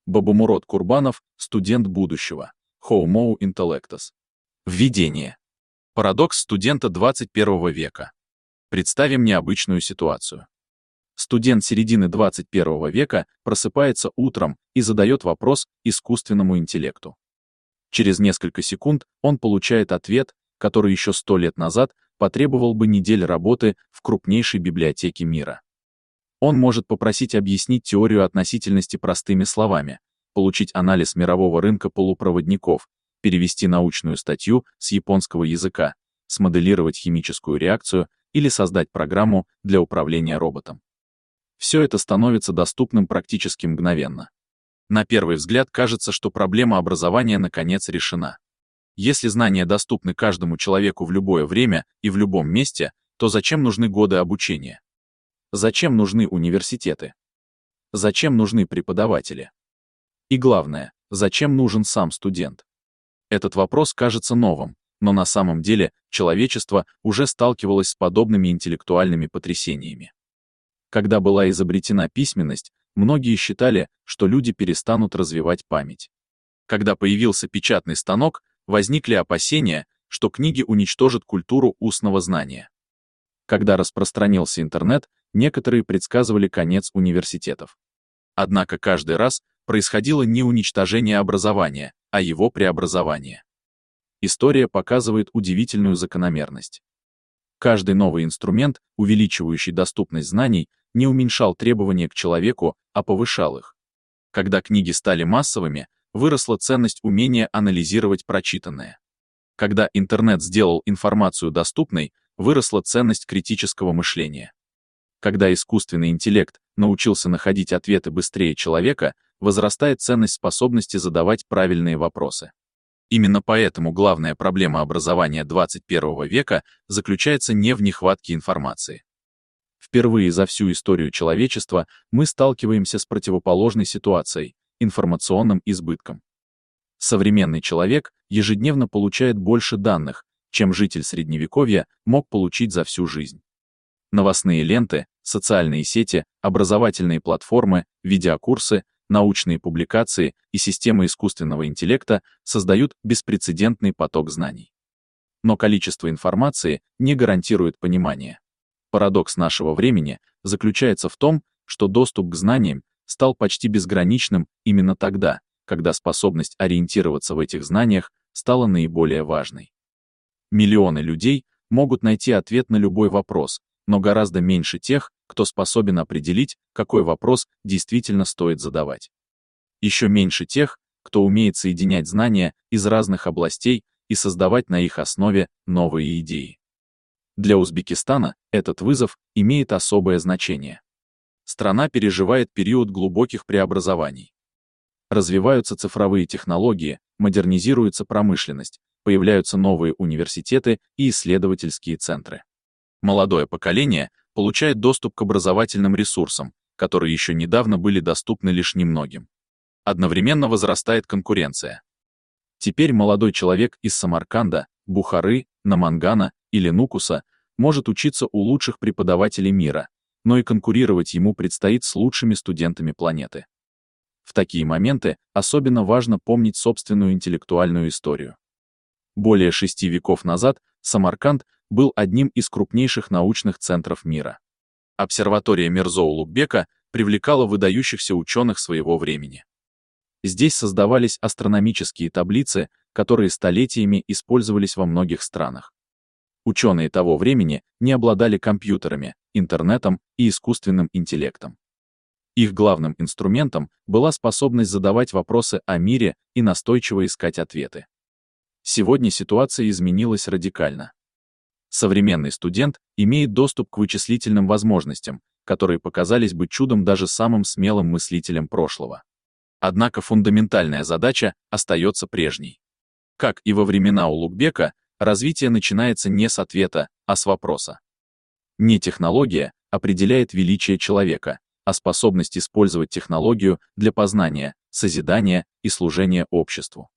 Бабамурод Курбанов, студент будущего. Homo intellectus. Введение. Парадокс студента 21 века. Представим необычную ситуацию. Студент середины 21 века просыпается утром и задает вопрос искусственному интеллекту. Через несколько секунд он получает ответ, который еще 100 лет назад потребовал бы недель работы в крупнейшей библиотеке мира. Он может попросить объяснить теорию относительности простыми словами, получить анализ мирового рынка полупроводников, перевести научную статью с японского языка, смоделировать химическую реакцию или создать программу для управления роботом. Все это становится доступным практически мгновенно. На первый взгляд кажется, что проблема образования наконец решена. Если знания доступны каждому человеку в любое время и в любом месте, то зачем нужны годы обучения? Зачем нужны университеты? Зачем нужны преподаватели? И главное, зачем нужен сам студент? Этот вопрос кажется новым, но на самом деле человечество уже сталкивалось с подобными интеллектуальными потрясениями. Когда была изобретена письменность, многие считали, что люди перестанут развивать память. Когда появился печатный станок, возникли опасения, что книги уничтожат культуру устного знания. Когда распространился интернет, некоторые предсказывали конец университетов. Однако каждый раз происходило не уничтожение образования, а его преобразование. История показывает удивительную закономерность. Каждый новый инструмент, увеличивающий доступность знаний, не уменьшал требования к человеку, а повышал их. Когда книги стали массовыми, выросла ценность умения анализировать прочитанное. Когда интернет сделал информацию доступной, выросла ценность критического мышления. Когда искусственный интеллект научился находить ответы быстрее человека, возрастает ценность способности задавать правильные вопросы. Именно поэтому главная проблема образования 21 века заключается не в нехватке информации. Впервые за всю историю человечества мы сталкиваемся с противоположной ситуацией — информационным избытком. Современный человек ежедневно получает больше данных, чем житель Средневековья мог получить за всю жизнь. Новостные ленты, социальные сети, образовательные платформы, видеокурсы, научные публикации и системы искусственного интеллекта создают беспрецедентный поток знаний. Но количество информации не гарантирует понимание. Парадокс нашего времени заключается в том, что доступ к знаниям стал почти безграничным именно тогда, когда способность ориентироваться в этих знаниях стала наиболее важной. Миллионы людей могут найти ответ на любой вопрос, но гораздо меньше тех, кто способен определить, какой вопрос действительно стоит задавать. Еще меньше тех, кто умеет соединять знания из разных областей и создавать на их основе новые идеи. Для Узбекистана этот вызов имеет особое значение. Страна переживает период глубоких преобразований. Развиваются цифровые технологии, модернизируется промышленность, появляются новые университеты и исследовательские центры. Молодое поколение получает доступ к образовательным ресурсам, которые еще недавно были доступны лишь немногим. Одновременно возрастает конкуренция. Теперь молодой человек из Самарканда, Бухары, Намангана или Нукуса может учиться у лучших преподавателей мира, но и конкурировать ему предстоит с лучшими студентами планеты. В такие моменты особенно важно помнить собственную интеллектуальную историю. Более 6 веков назад Самарканд был одним из крупнейших научных центров мира. Обсерватория Мирзо-Улугбека привлекала выдающихся ученых своего времени. Здесь создавались астрономические таблицы, которые столетиями использовались во многих странах. Ученые того времени не обладали компьютерами, интернетом и искусственным интеллектом. Их главным инструментом была способность задавать вопросы о мире и настойчиво искать ответы. Сегодня ситуация изменилась радикально. Современный студент имеет доступ к вычислительным возможностям, которые показались бы чудом даже самым смелым мыслителям прошлого. Однако фундаментальная задача остается прежней. Как и во времена Улугбека, развитие начинается не с ответа, а с вопроса. Не технология определяет величие человека, а способность использовать технологию для познания, созидания и служения обществу.